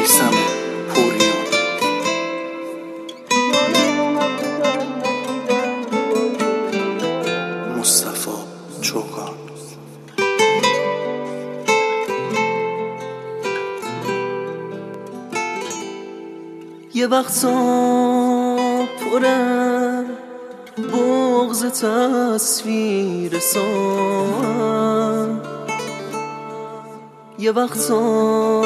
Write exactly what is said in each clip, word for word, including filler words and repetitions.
میثم پوریا. مصطفی چوگان. یه وقتا پره بغض تصویر سان، یه وقتا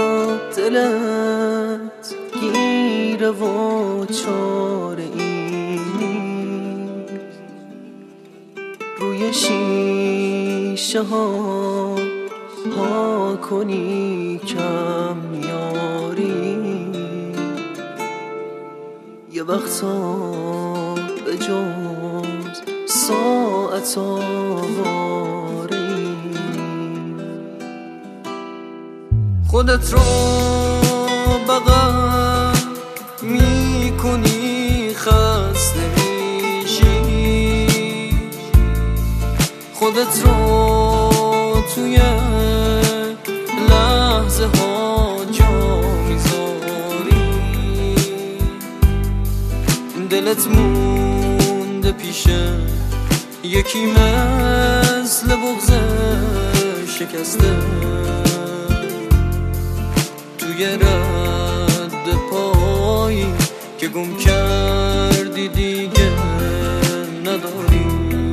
دلت گیره و چاره ای، روی شیشه ها ها کنی کم میاری، یه وقتا به جز ساعت آواری، خودت رو بغل میکنی خسته میشی، خودت رو توی لحظه ها جا میذاری، دلت مونده پیشه یکی مثل بغض شکسته، توی رد پایی که گم کردی دیگه نداری.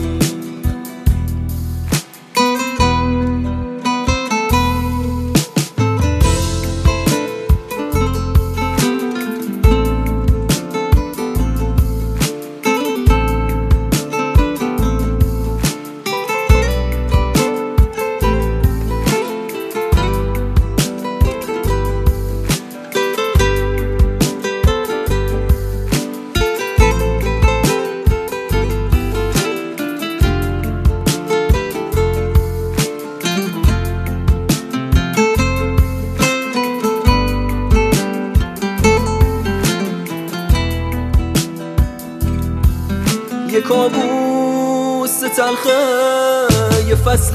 یه کابوس تلخه، یه فصل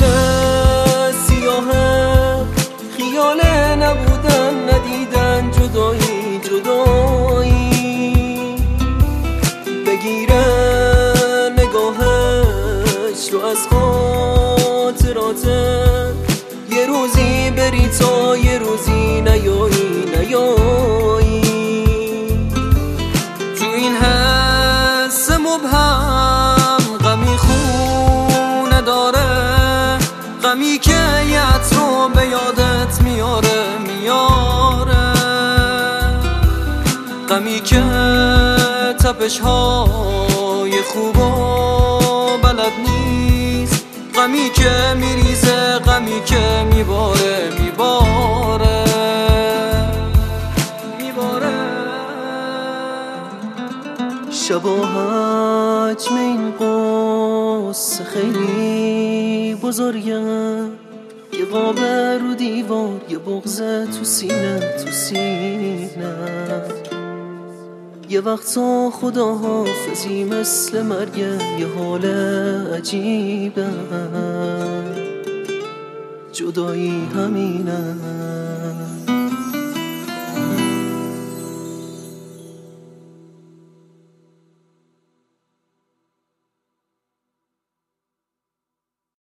سیاهه، خیال نبودن ندیدن، جدایی جدایی، بگیره نگاهش رو از خاطراته، یه روزی بری تا یه روزی نیایی نیایی، تو این حس مبهم غمی خونه داره، غمی که یت رو به یادت میاره میاره، غمی که تپش های خوب و بلد نیست، غمی که میریزه، غمی که میباره میباره میباره. شبا حجم این قصه خیلی بزرگه، یه قاب رو دیوار، یه بغض تو سینه تو سینه، یه وقتا خداحافظی مثل مرگه، یه حال عجیبه، جدایی همینه.